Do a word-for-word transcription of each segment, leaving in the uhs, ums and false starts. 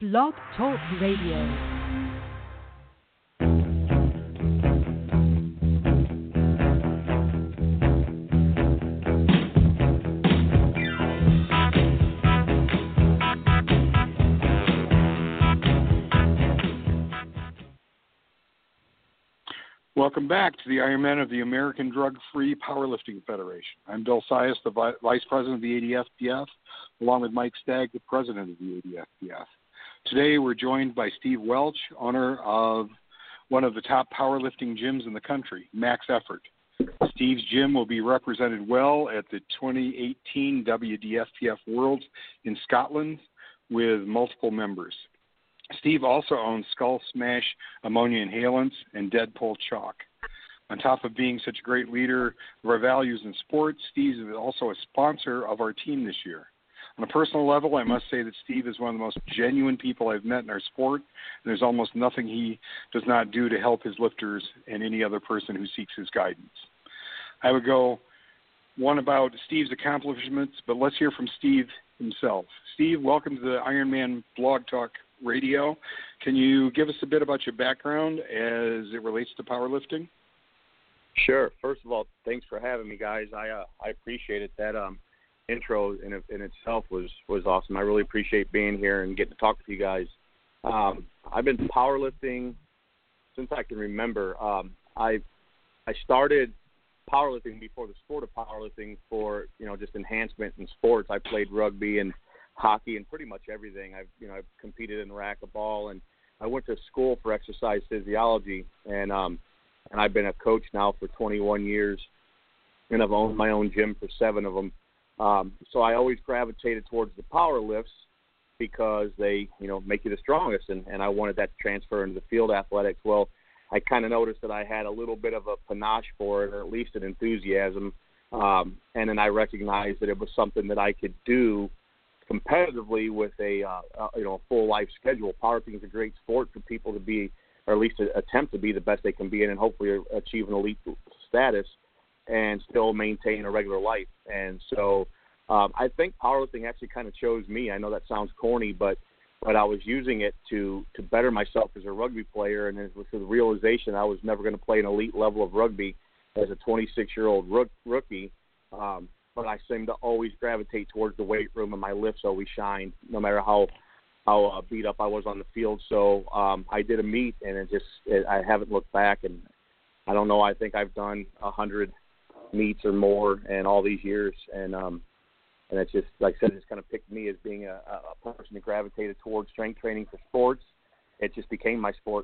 Blog Talk Radio. Welcome back to the Ironmen of the American Drug-Free Powerlifting Federation. I'm Bill Sias, the Vi- Vice President of the A D F P F, along with Mike Stagg, the President of the A D F P F. Today we're joined by Steve Welch, owner of one of the top powerlifting gyms in the country, Max Effort. Steve's gym will be represented well at the twenty eighteen W D F P F Worlds in Scotland with multiple members. Steve also owns Skull Smash Ammonia Inhalants and Deadpool Chalk. On top of being such a great leader of our values in sports, Steve is also a sponsor of our team this year. On a personal level, I must say that Steve is one of the most genuine people I've met in our sport, and there's almost nothing he does not do to help his lifters and any other person who seeks his guidance. I would go one about Steve's accomplishments, but let's hear from Steve himself. Steve, welcome to the Ironman Blog Talk Radio. Can you give us a bit about your background as it relates to powerlifting? Sure. First of all, thanks for having me, guys. I uh, I appreciate it. That um, intro in in itself was, was awesome. I really appreciate being here and getting to talk to you guys. Um, I've been powerlifting since I can remember. Um, I I started powerlifting before the sport of powerlifting for, you know, just enhancement in sports. I played rugby and hockey and pretty much everything. I've, you know, I've competed in racquetball, and I went to school for exercise physiology, and um, and I've been a coach now for twenty-one years, and I've owned my own gym for seven of them. Um, so I always gravitated towards the power lifts because they, you know, make you the strongest, and, and I wanted that to transfer into the field athletics. Well, I kind of noticed that I had a little bit of a panache for it, or at least an enthusiasm, um, and then I recognized that it was something that I could do competitively with a uh, uh, you know, a full life schedule. Powerlifting is a great sport for people to be, or at least to attempt to be the best they can be in, and hopefully achieve an elite status and still maintain a regular life. And so um, I think powerlifting actually kind of chose me. I know that sounds corny, but but I was using it to to better myself as a rugby player, and it was the realization I was never going to play an elite level of rugby as a twenty-six-year-old rook, rookie. Um, but I seem to always gravitate towards the weight room, and my lifts always shined, no matter how how uh, beat up I was on the field. So um, I did a meet, and it just it, I haven't looked back, and I don't know. I think I've done a hundred meets or more in all these years, and um, and it's just, like I said, it's kind of picked me as being a, a person that gravitated towards strength training for sports. It just became my sport.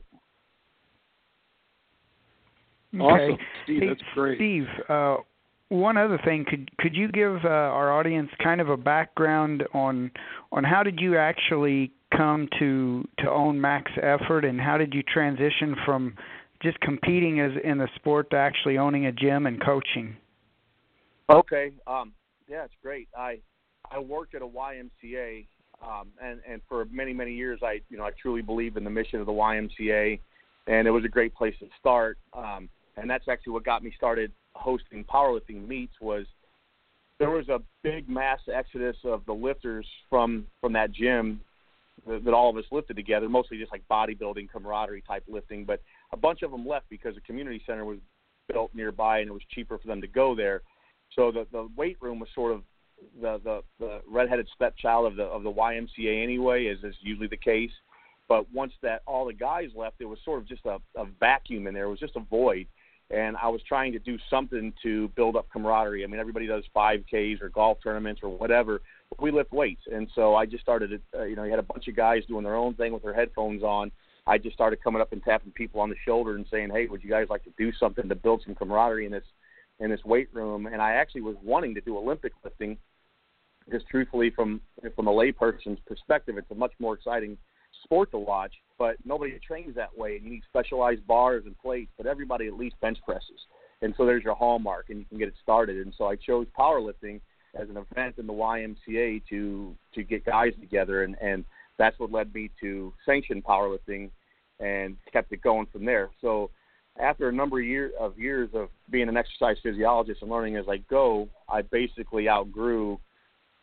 Okay. Awesome, Steve. Hey, that's great. Steve, uh, one other thing, could could you give uh, our audience kind of a background on on how did you actually come to to own Max Effort, and how did you transition from just competing as in the sport to actually owning a gym and coaching? Okay, um, yeah, it's great. I I worked at a Y M C A, um, and and for many many years, I you know I truly believe in the mission of the Y M C A, and it was a great place to start. Um, and that's actually what got me started hosting powerlifting meets. Was there was a big mass exodus of the lifters from from that gym that, that all of us lifted together, mostly just like bodybuilding, camaraderie type lifting, but a bunch of them left because a community center was built nearby and it was cheaper for them to go there. So the the weight room was sort of the the, the redheaded stepchild of the of the Y M C A anyway, as is usually the case. But once that all the guys left, there was sort of just a, a vacuum in there. It was just a void. And I was trying to do something to build up camaraderie. I mean, everybody does five Ks or golf tournaments or whatever. We lift weights. And so I just started, uh, you know, you had a bunch of guys doing their own thing with their headphones on. I just started coming up and tapping people on the shoulder and saying, hey, would you guys like to do something to build some camaraderie in this in this weight room? And I actually was wanting to do Olympic lifting, because truthfully, from from a layperson's perspective, it's a much more exciting sport to watch, but nobody trains that way, and you need specialized bars and plates, but everybody at least bench presses. And so there's your hallmark, and you can get it started. And so I chose powerlifting as an event in the Y M C A to to get guys together, and, and that's what led me to sanction powerlifting and kept it going from there. So after a number of, year, of years of being an exercise physiologist and learning as I go, I basically outgrew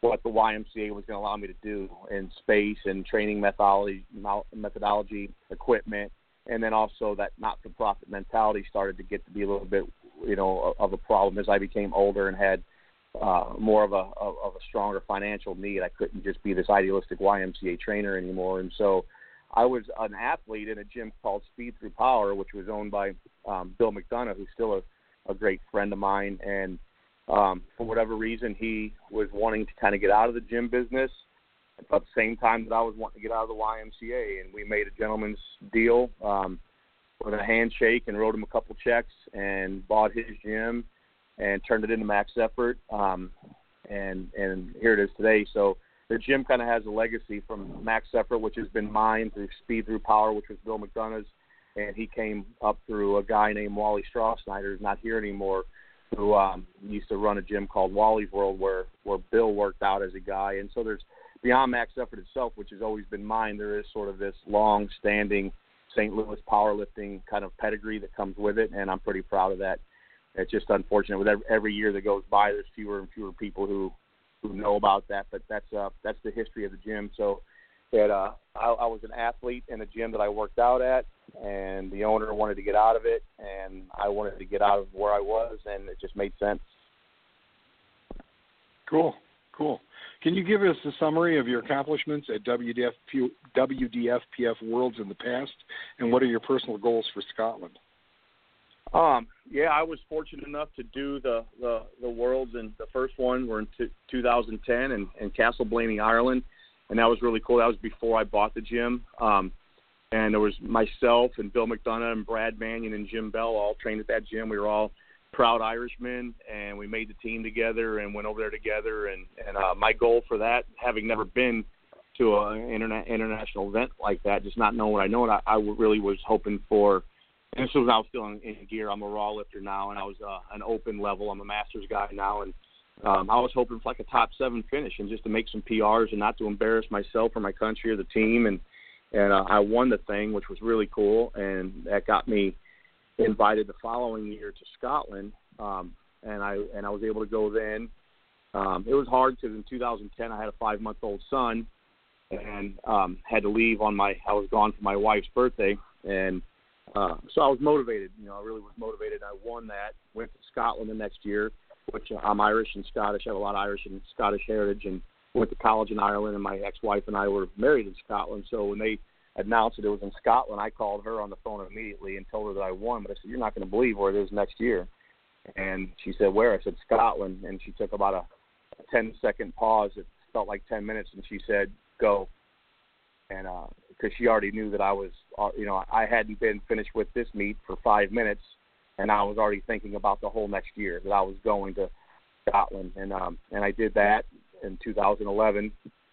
what the Y M C A was going to allow me to do in space and training methodology, methodology, equipment, and then also that not-for-profit mentality started to get to be a little bit, you know, of a problem as I became older and had uh, more of a of, of a stronger financial need. I couldn't just be this idealistic Y M C A trainer anymore, and so I was an athlete in a gym called Speed Through Power, which was owned by um, Bill McDonough, who's still a, a great friend of mine, and Um, for whatever reason, he was wanting to kind of get out of the gym business at the same time that I was wanting to get out of the Y M C A, and we made a gentleman's deal um, with a handshake and wrote him a couple checks and bought his gym and turned it into Max Effort, um, and and here it is today. So the gym kind of has a legacy from Max Effort, which has been mine, through Speed Through Power, which was Bill McDonough's, and he came up through a guy named Wally Strauss-Snyder, who's not here anymore, who um, used to run a gym called Wally's World, where, where Bill worked out as a guy. And so there's, beyond Max Effort itself, which has always been mine, there is sort of this long-standing Saint Louis powerlifting kind of pedigree that comes with it, and I'm pretty proud of that. It's just unfortunate with every, every year that goes by, there's fewer and fewer people who, who know about that, but that's uh, that's the history of the gym. So that uh, I, I was an athlete in a gym that I worked out at, and the owner wanted to get out of it, and I wanted to get out of where I was, and it just made sense. Cool, cool. Can you give us a summary of your accomplishments at W D F P, W D F P F Worlds in the past, and what are your personal goals for Scotland? Um, yeah, I was fortunate enough to do the, the, the Worlds, and the first one were in t- two thousand ten in, in Castleblaney, Ireland, and that was really cool. That was before I bought the gym. Um, And there was myself and Bill McDonough and Brad Mannion and Jim Bell all trained at that gym. We were all proud Irishmen, and we made the team together and went over there together. And, and uh, my goal for that, having never been to an interna- international event like that, just not knowing what I know, I, I really was hoping for, and this was when I was still in, in gear. I'm a raw lifter now, and I was uh, an open level. I'm a master's guy now, and um, I was hoping for like a top seven finish and just to make some P Rs and not to embarrass myself or my country or the team. And And uh, I won the thing, which was really cool, and that got me invited the following year to Scotland, um, and I and I was able to go then. Um, it was hard because in two thousand ten I had a five-month-old son, and um, had to leave on my. I was gone for my wife's birthday, and uh, so I was motivated. You know, I really was motivated. I won that. Went to Scotland the next year, which uh, I'm Irish and Scottish. I have a lot of Irish and Scottish heritage, and went to college in Ireland, and my ex-wife and I were married in Scotland. So when they announced that it was in Scotland, I called her on the phone immediately and told her that I won. But I said, "You're not going to believe where it is next year." And she said, "Where?" I said, "Scotland." And she took about a, a ten-second pause. It felt like ten minutes, and she said, "Go." And because uh, she already knew that I was, uh, you know, I hadn't been finished with this meet for five minutes, and I was already thinking about the whole next year that I was going to Scotland. And um, and I did that in two thousand eleven.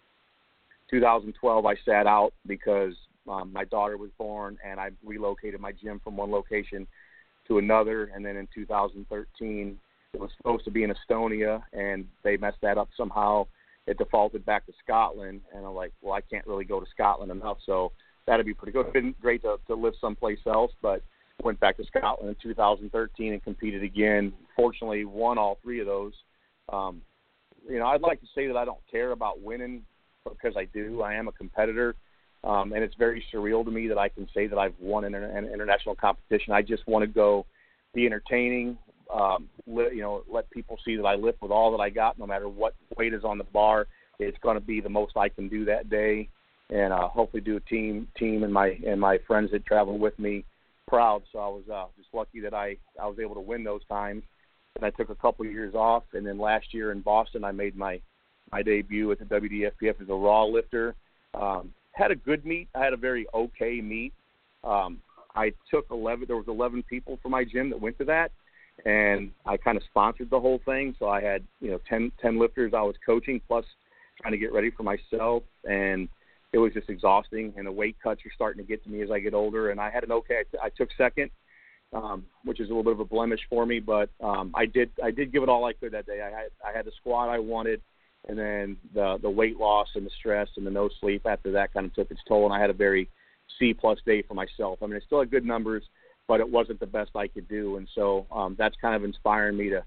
two thousand twelve, I sat out because um, my daughter was born, and I relocated my gym from one location to another. And then in two thousand thirteen, it was supposed to be in Estonia, and they messed that up somehow. It defaulted back to Scotland, and I'm like, well, I can't really go to Scotland enough, so that'd be pretty good. It's been great to, to live someplace else, but went back to Scotland in two thousand thirteen and competed again. Fortunately, won all three of those. Um, you know, I'd like to say that I don't care about winning, because I do. I am a competitor, um, and it's very surreal to me that I can say that I've won an, an international competition. I just want to go be entertaining, um, li- you know, let people see that I lift with all that I got, no matter what weight is on the bar. It's going to be the most I can do that day, and uh, hopefully do a team team and my and my friends that travel with me proud. So I was uh, just lucky that I, I was able to win those times. And I took a couple of years off, and then last year in Boston, I made my my debut at the W D F P F as a raw lifter. Um, had a good meet. I had a very okay meet. Um, I took eleven. There was eleven people from my gym that went to that, and I kind of sponsored the whole thing. So I had, you know, ten, ten lifters I was coaching, plus trying to get ready for myself, and it was just exhausting. And the weight cuts are starting to get to me as I get older. And I had an okay. I, t- I took second, um, which is a little bit of a blemish for me, but um, I did I did give it all I could that day. I had I had the squat I wanted. And then the the weight loss and the stress and the no sleep after that kind of took its toll, and I had a very C-plus day for myself. I mean, I still had good numbers, but it wasn't the best I could do, and so um, that's kind of inspiring me to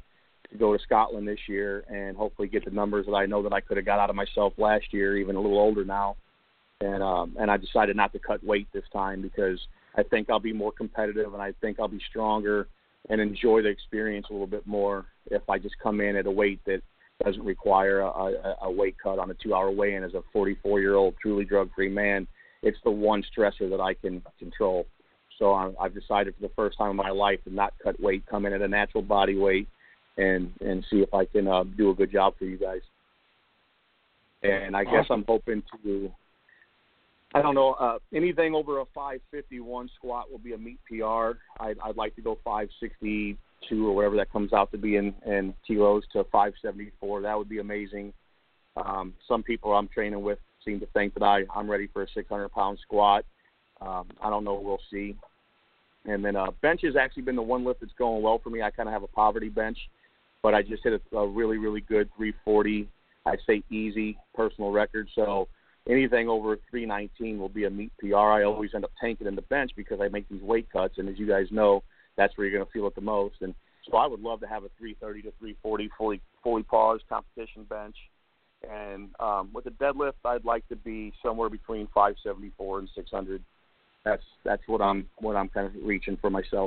to go to Scotland this year and hopefully get the numbers that I know that I could have got out of myself last year, even a little older now. And um, and I decided not to cut weight this time because I think I'll be more competitive and I think I'll be stronger and enjoy the experience a little bit more if I just come in at a weight that doesn't require a, a, a weight cut on a two-hour weigh-in as a forty-four-year-old truly drug-free man. It's the one stressor that I can control. So I'm, I've decided for the first time in my life to not cut weight, come in at a natural body weight, and and see if I can uh, do a good job for you guys. And I Awesome. guess I'm hoping to, I don't know, uh, anything over a five fifty-one squat will be a meet P R. I'd, I'd like to go five sixty-two or whatever that comes out to be in, in kilos to five seventy-four. That would be amazing. Um, some people I'm training with seem to think that I, I'm ready for a six hundred pound squat. Um, I don't know. We'll see. And then uh, bench has actually been the one lift that's going well for me. I kind of have a poverty bench, but I just hit a, a really, really good three forty, I'd say easy personal record. So anything over three nineteen will be a meet P R. I always end up tanking in the bench because I make these weight cuts, and as you guys know, that's where you're going to feel it the most. And so I would love to have a three thirty to three forty fully fully paused competition bench. And um, with the deadlift, I'd like to be somewhere between five seventy-four and six hundred. That's that's what I'm what I'm kind of reaching for myself.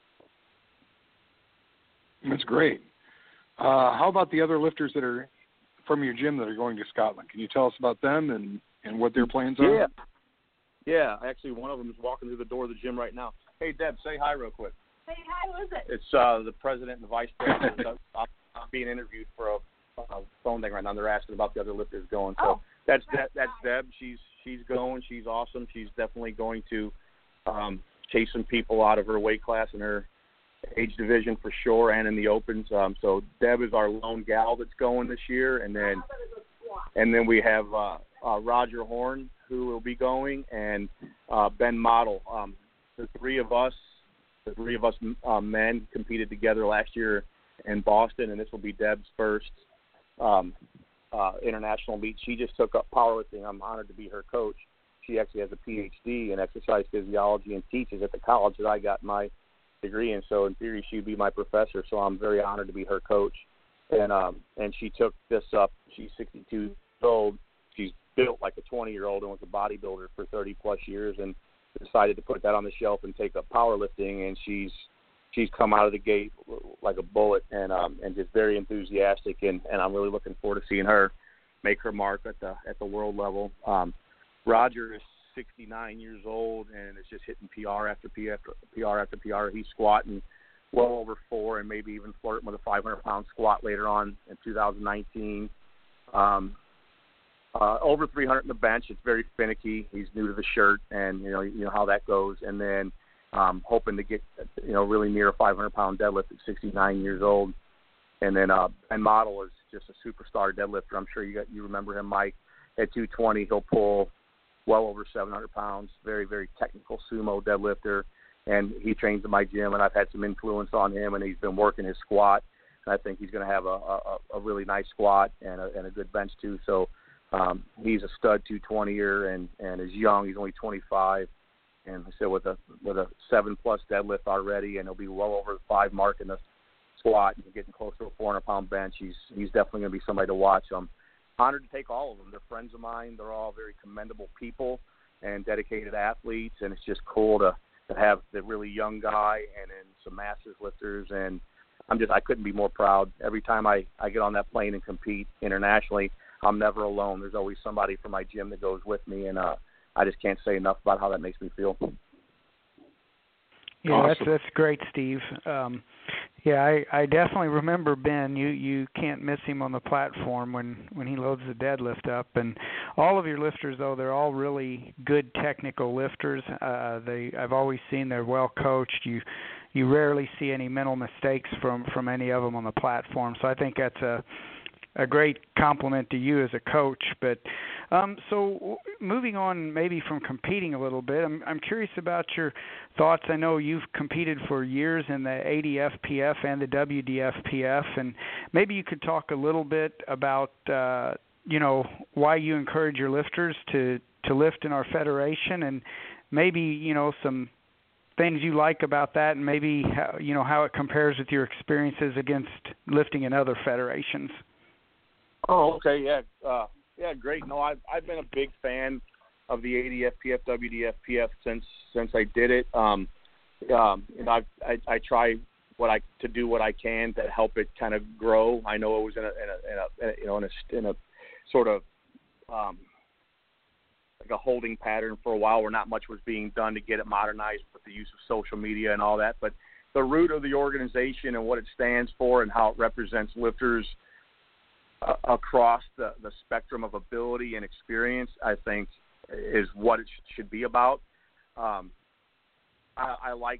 That's great. Uh, how about the other lifters that are from your gym that are going to Scotland? Can you tell us about them and, and what their plans are? Yeah. Yeah, actually one of them is walking through the door of the gym right now. Hey, Deb, say hi real quick. Hey, hi, who is it? It's uh, the president and the vice president. I'm, I'm being interviewed for a, a phone thing right now. They're asking about the other lifters going. So Oh, that's that, that's Deb. She's she's going. She's awesome. She's definitely going to um, chase some people out of her weight class in her age division for sure, and in the opens. Um, so Deb is our lone gal that's going this year, and then and then we have uh, uh, Roger Horn, who will be going, and uh, Ben Model. Um, the three of us, the three of us uh, men competed together last year in Boston, and this will be Deb's first um, uh, international meet. She just took up powerlifting. I'm honored to be her coach. She actually has a P H D in exercise physiology and teaches at the college that I got my degree in. So in theory, she'd be my professor. So I'm very honored to be her coach. And um, and she took this up. She's sixty-two years old. She's built like a twenty-year-old and was a bodybuilder for thirty plus years, and decided to put that on the shelf and take up powerlifting. And she's she's come out of the gate like a bullet, and um, and just very enthusiastic. And, and I'm really looking forward to seeing her make her mark at the at the world level. Um, Roger is sixty-nine years old and is just hitting P R after P R after P R after P R. He's squatting well over four and maybe even flirting with a five hundred pound squat later on in two thousand nineteen. Um, uh, over three hundred in the bench. It's very finicky. He's new to the shirt, and you know you know how that goes. And then um, hoping to get you know really near a five hundred pound deadlift at sixty-nine years old. And then uh, Ben Model is just a superstar deadlifter. I'm sure you got you remember him, Mike. At two twenty, he'll pull well over seven hundred pounds. Very very technical sumo deadlifter. And he trains in my gym, and I've had some influence on him, and he's been working his squat. And I think he's going to have a, a, a really nice squat and a, and a good bench, too. So um, he's a stud two twenty-er and, and is young. He's only twenty-five. And I said with a with a seven-plus deadlift already, and he'll be well over the five mark in the squat and getting close to a four hundred pound bench. He's, he's definitely going to be somebody to watch. I'm honored to take all of them. They're friends of mine. They're all very commendable people and dedicated athletes, and it's just cool to to have the really young guy and then some masters lifters, and I'm just I couldn't be more proud. Every time I, I get on that plane and compete internationally, I'm never alone. There's always somebody from my gym that goes with me, and uh, I just can't say enough about how that makes me feel. Yeah, awesome. that's that's great, Steve. Um, yeah, I, I definitely remember Ben. You you can't miss him on the platform when, when he loads the deadlift up. And all of your lifters, though, they're all really good technical lifters. Uh, they I've always seen they're well coached. You you rarely see any mental mistakes from, from any of them on the platform. So I think that's a a great compliment to you as a coach. But um, so moving on maybe from competing a little bit, I'm, I'm curious about your thoughts. I know you've competed for years in the A D F P F and the W D F P F, and maybe you could talk a little bit about, uh, you know, why you encourage your lifters to, to lift in our federation, and maybe, you know, some things you like about that, and maybe how, you know how it compares with your experiences against lifting in other federations. Oh, okay, yeah, uh, yeah, great. No, I've I've been a big fan of the A D F P F, W D F P F since since I did it. Um, um, you know, I, I I try what I to do what I can to help it kind of grow. I know it was in a, in a, in a, in a you know in a, in a sort of um, like a holding pattern for a while where not much was being done to get it modernized with the use of social media and all that. But the root of the organization and what it stands for and how it represents lifters uh, across the, the spectrum of ability and experience, I think, is what it sh- should be about. Um, I, I like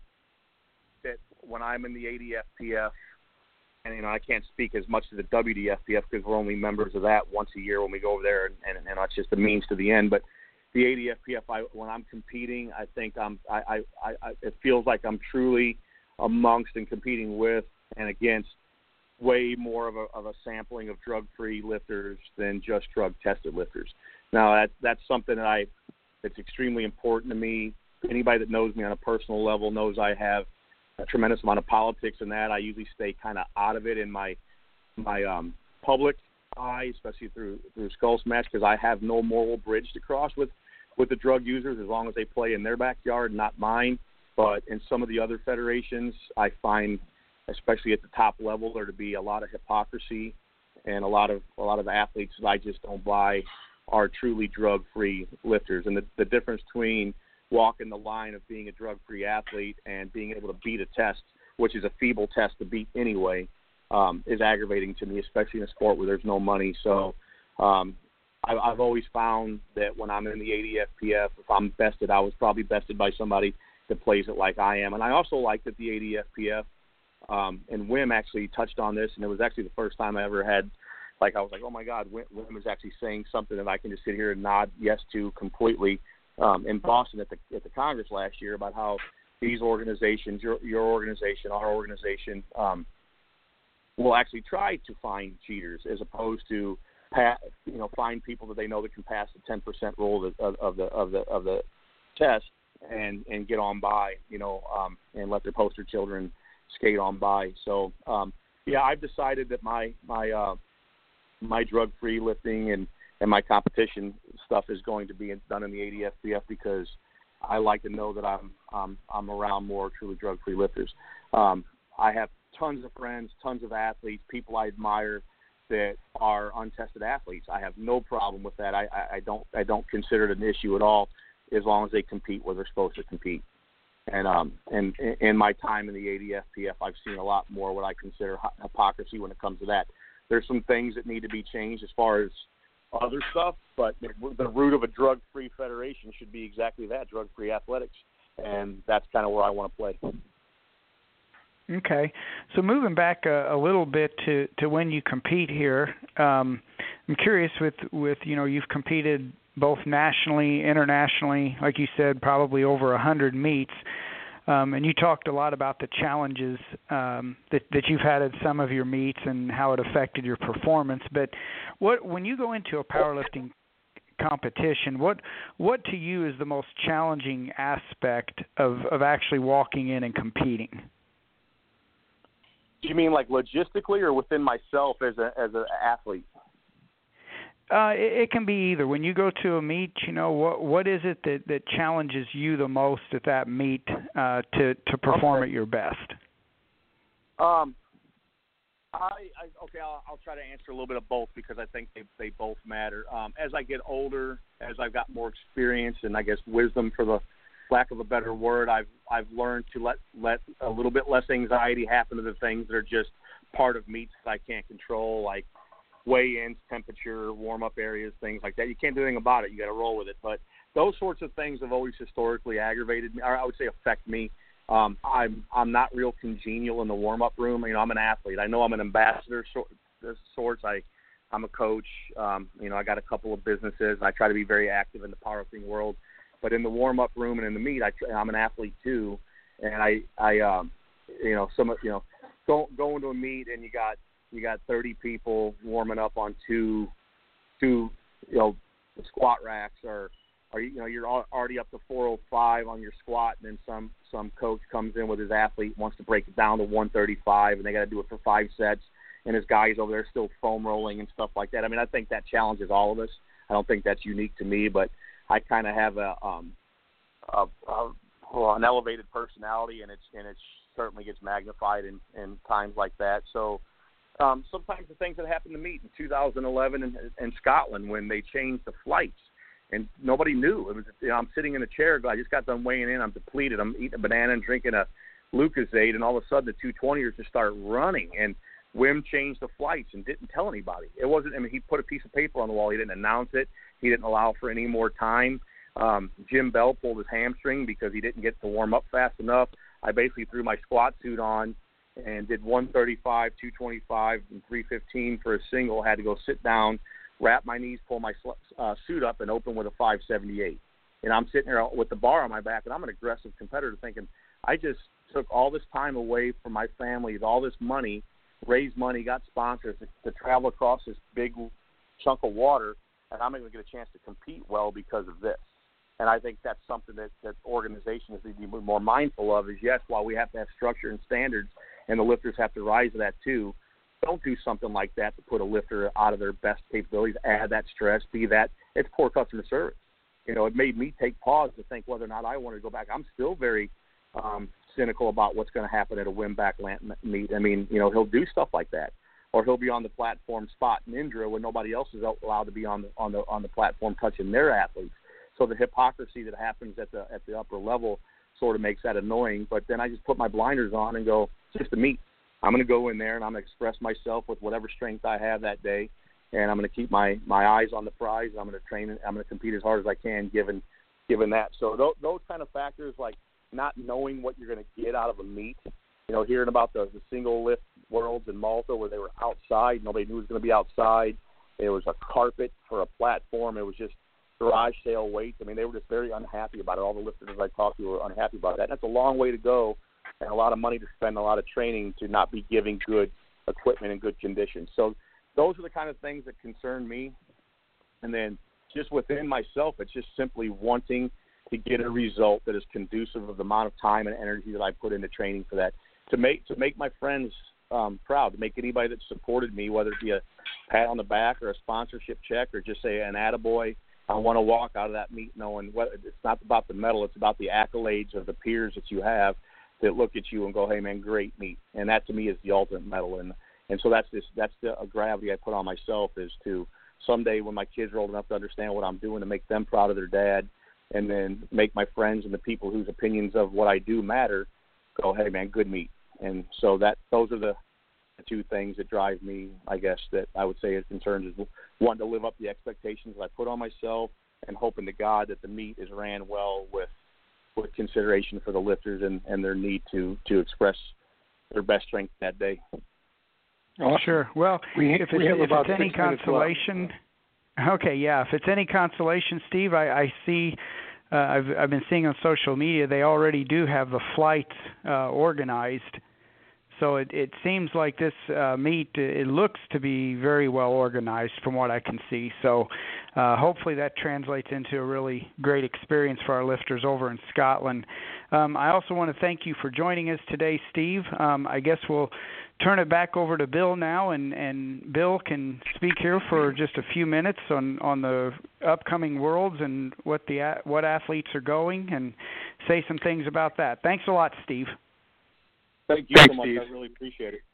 that when I'm in the A D F P F, and you know I can't speak as much to the W D F P F because we're only members of that once a year when we go over there, and, and, and that's just the means to the end. But the A D F P F, I, when I'm competing, I think I'm, I, I, I, it feels like I'm truly amongst and competing with and against way more of a, of a sampling of drug-free lifters than just drug-tested lifters. Now, that, that's something that I, it's extremely important to me. Anybody that knows me on a personal level knows I have a tremendous amount of politics in that. I usually stay kind of out of it in my my um, public eye, especially through through Skull Smash, because I have no moral bridge to cross with, with the drug users as long as they play in their backyard, not mine. But in some of the other federations, I find, especially at the top level, there to be a lot of hypocrisy and a lot of a lot of athletes that I just don't buy are truly drug-free lifters. And the, the difference between walking the line of being a drug-free athlete and being able to beat a test, which is a feeble test to beat anyway, um, is aggravating to me, especially in a sport where there's no money. So um, I, I've always found that when I'm in the A D F P F, if I'm bested, I was probably bested by somebody that plays it like I am. And I also like that the A D F P F, um, and Wim actually touched on this, and it was actually the first time I ever had, like I was like, oh, my God, Wim, Wim is actually saying something that I can just sit here and nod yes to completely. Um, in Boston at the at the Congress last year about how these organizations, your your organization, our organization, um, will actually try to find cheaters as opposed to pa- you know find people that they know that can pass the ten percent rule of, of, of the of the of the test and, and get on by, you know, um, and let their poster children skate on by. So um, yeah, I've decided that my my uh, my drug free lifting and And my competition stuff is going to be done in the A D F P F because I like to know that I'm I'm, I'm around more truly drug-free lifters. Um, I have tons of friends, tons of athletes, people I admire that are untested athletes. I have no problem with that. I, I, I don't I don't consider it an issue at all as long as they compete where they're supposed to compete. And um and in my time in the A D F P F, I've seen a lot more what I consider hypocrisy when it comes to that. There's some things that need to be changed as far as other stuff, but the root of a drug-free federation should be exactly that, drug-free athletics, and that's kind of where I want to play. Okay, so moving back a, a little bit to, to when you compete here, um, I'm curious with, with, you know, you've competed both nationally, internationally, like you said, probably over one hundred meets. Um, and you talked a lot about the challenges um, that, that you've had at some of your meets and how it affected your performance. But what when you go into a powerlifting competition, what what to you is the most challenging aspect of, of actually walking in and competing? Do you mean like logistically or within myself as a as an athlete? Uh, it, it can be either. When you go to a meet, you know, what what is it that, that challenges you the most at that meet uh, to to perform okay. at your best? Um, I, I okay, I'll, I'll try to answer a little bit of both because I think they they both matter. Um, as I get older, as I've got more experience and I guess wisdom, for the lack of a better word, I've I've learned to let let a little bit less anxiety happen to the things that are just part of meets that I can't control, like weigh-ins, temperature, warm-up areas, things like that. You can't do anything about it. You got to roll with it. But those sorts of things have always historically aggravated me, or I would say affect me. Um, I'm I'm not real congenial in the warm-up room. You know, I'm an athlete. I know I'm an ambassador of sorts. I I'm a coach. Um, you know, I got a couple of businesses. I try to be very active in the powerlifting world. But in the warm-up room and in the meet, I, I'm an athlete too. And I I um, you know some you know go going to a meet and you got You got thirty people warming up on two, two, you know, squat racks or or you know you're already up to four oh five on your squat, and then some some coach comes in with his athlete, wants to break it down to one thirty-five, and they got to do it for five sets, and his guys over there still foam rolling and stuff like that. I mean, I think that challenges all of us. I don't think that's unique to me, but I kind of have a, um, a, a well, an elevated personality, and it's and it certainly gets magnified in, in times like that. So um, sometimes the things that happened to me in two thousand eleven in, in Scotland when they changed the flights. And nobody knew. It was, you know, I'm sitting in a chair. I just got done weighing in. I'm depleted. I'm eating a banana and drinking a Lucozade, and all of a sudden the two twenty-ers just start running. And Wim changed the flights and didn't tell anybody. It wasn't. I mean, he put a piece of paper on the wall. He didn't announce it. He didn't allow for any more time. Um, Jim Bell pulled his hamstring because he didn't get to warm up fast enough. I basically threw my squat suit on and did one thirty-five, two twenty-five, and three fifteen for a single. Had to go sit down, wrap my knees, pull my uh, suit up, and open with a five seventy-eight. And I'm sitting there with the bar on my back, and I'm an aggressive competitor thinking, I just took all this time away from my family, all this money, raised money, got sponsors to, to travel across this big chunk of water, and I'm not going to get a chance to compete well because of this. And I think that's something that, that organizations need to be more mindful of is, yes, while we have to have structure and standards, and the lifters have to rise to that too, don't do something like that to put a lifter out of their best capabilities, add that stress, be that. It's poor customer service. You know, it made me take pause to think whether or not I want to go back. I'm still very um, cynical about what's going to happen at a Wim back meet. I mean, you know, he'll do stuff like that. Or he'll be on the platform spot in Indra when nobody else is allowed to be on the on the on the platform touching their athletes. So the hypocrisy that happens at the at the upper level sort of makes that annoying. But then I just put my blinders on and go, it's just a meet. I'm going to go in there and I'm going to express myself with whatever strength I have that day, and I'm going to keep my, my eyes on the prize. I'm going to train. I'm going to compete as hard as I can, given given that. So those, those kind of factors, like not knowing what you're going to get out of a meet, you know, hearing about the, the single lift worlds in Malta where they were outside, nobody knew it was going to be outside. It was a carpet for a platform. It was just garage sale weights. I mean, they were just very unhappy about it. All the lifters I talked to were unhappy about that. And that's a long way to go, and a lot of money to spend, a lot of training to not be giving good equipment in good condition. So those are the kind of things that concern me. And then just within myself, it's just simply wanting to get a result that is conducive of the amount of time and energy that I put into training for that, to make to make my friends um, proud, to make anybody that supported me, whether it be a pat on the back or a sponsorship check or just say an attaboy. I want to walk out of that meet knowing what, it's not about the medal, it's about the accolades of the peers that you have that look at you and go, hey, man, great meet. And that to me is the ultimate medal. And and so that's this, that's the a gravity I put on myself, is to someday when my kids are old enough to understand what I'm doing, to make them proud of their dad, and then make my friends and the people whose opinions of what I do matter go, hey, man, good meet. And so that those are the the two things that drive me, I guess, that I would say is concerns, is wanting to live up the expectations that I put on myself and hoping to God that the meet is ran well with with consideration for the lifters and, and their need to, to express their best strength that day. Oh, sure. Well, we, if it's, we have if about it's any consolation, okay, yeah, if it's any consolation, Steve, I, I see, uh, I've, I've been seeing on social media, they already do have the flights uh, organized. So it, it seems like this uh, meet, it looks to be very well organized from what I can see. So uh, hopefully that translates into a really great experience for our lifters over in Scotland. Um, I also want to thank you for joining us today, Steve. Um, I guess we'll turn it back over to Bill now, and, and Bill can speak here for just a few minutes on, on the upcoming Worlds and what the what athletes are going, and say some things about that. Thanks a lot, Steve. Thank you Thanks, so much. Steve. I really appreciate it.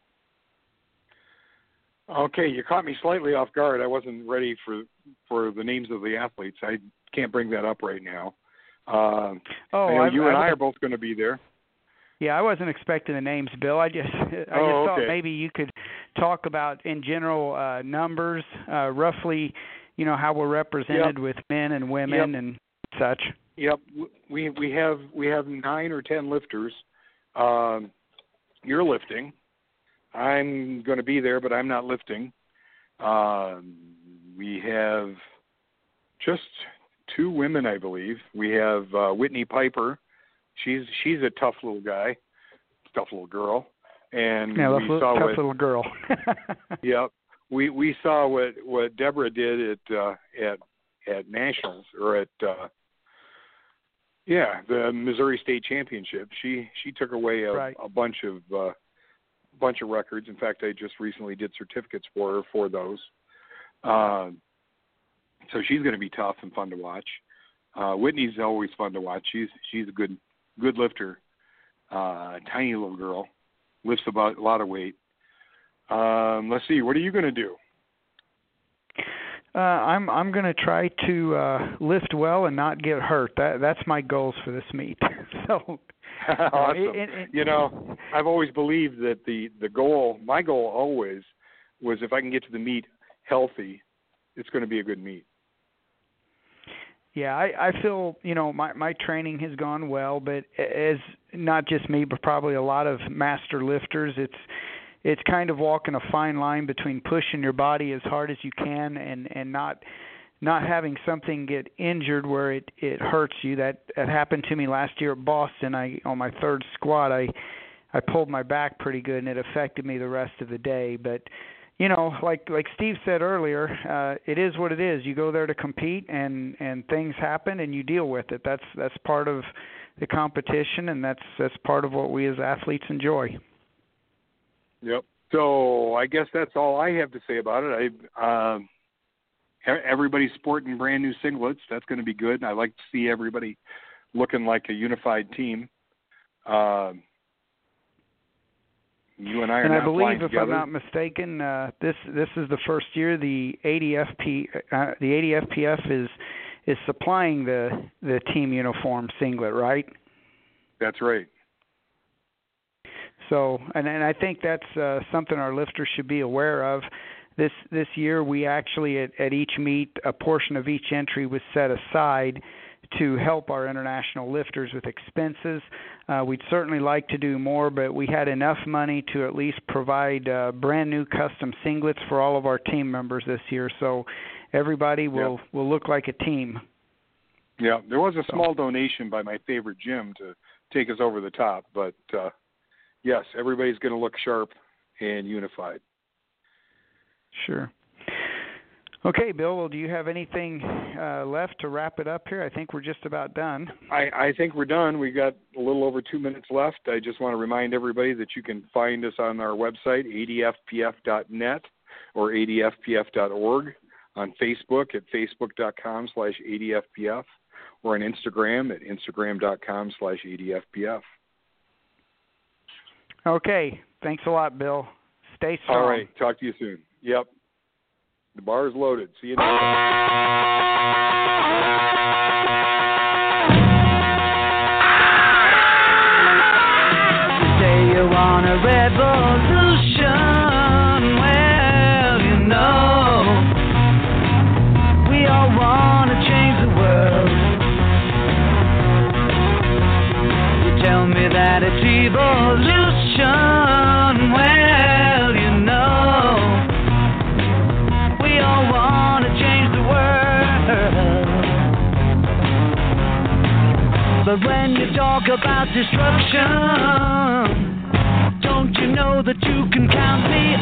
Okay, you caught me slightly off guard. I wasn't ready for for the names of the athletes. I can't bring that up right now. Uh, oh, I know I, you I, and I I are both going to be there. Yeah, I wasn't expecting the names, Bill. I just I just oh, thought okay. maybe you could talk about in general uh, numbers, uh, roughly, you know, how we're represented yep. with men and women yep. and such. Yep, we we have we have nine or ten lifters. Um, You're lifting. I'm going to be there, but I'm not lifting. Um, we have just two women, I believe. We have uh, Whitney Piper. She's she's a tough little guy, tough little girl, and yeah, we little, saw tough what, little girl. Yep, we we saw what, what Deborah did at uh, at at nationals or at uh, Yeah, the Missouri State Championship. She she took away a, right. a bunch of uh, bunch of records. In fact, I just recently did certificates for her for those. Uh, so she's going to be tough and fun to watch. Uh, Whitney's always fun to watch. She's she's a good good lifter. Uh, tiny little girl, lifts about a lot of weight. Um, let's see. What are you going to do? Uh, I'm I'm going to try to uh, lift well and not get hurt. That that's my goals for this meet. so, awesome. it, it, it, you know, I've always believed that the the goal, my goal always was if I can get to the meet healthy, it's going to be a good meet. Yeah, I, I feel, you know, my, my training has gone well, but as not just me, but probably a lot of master lifters, it's it's kind of walking a fine line between pushing your body as hard as you can and, and not not having something get injured where it, it hurts you. That that happened to me last year at Boston. I on my third squat, I I pulled my back pretty good, and it affected me the rest of the day. But you know, like like Steve said earlier, uh, it is what it is. You go there to compete, and, and things happen, and you deal with it. That's that's part of the competition, and that's that's part of what we as athletes enjoy. Yep. So I guess that's all I have to say about it. I um, everybody's sporting brand new singlets. That's going to be good. And I like to see everybody looking like a unified team. Um, You and I are and not I believe, if together. I'm not mistaken, uh, this this is the first year the A D F P uh, the A D F P F is is supplying the the team uniform singlet, right? That's right. So, and and I think that's uh, something our lifters should be aware of. This this year, we actually at, at each meet, a portion of each entry was set aside to help our international lifters with expenses. Uh, we'd certainly like to do more, but we had enough money to at least provide uh, brand new custom singlets for all of our team members this year. So everybody will, yep. will look like a team. Yeah, there was a so. small donation by my favorite gym to take us over the top, but uh, yes, everybody's going to look sharp and unified. Sure. Okay, Bill, well, do you have anything uh, left to wrap it up here? I think we're just about done. I, I think we're done. We got a little over two minutes left. I just want to remind everybody that you can find us on our website, A D F P F dot net or A D F P F dot org, on Facebook at facebook.com slash ADFPF, or on Instagram at instagram.com slash ADFPF. Okay, thanks a lot, Bill. Stay strong. All right, talk to you soon. Yep. The bar is loaded. See you next time. Say you want a revolution, well, you know, we all want to change the world. You tell me that it's evolution, well, you know, want to change the world. But when you talk about destruction, don't you know that you can count me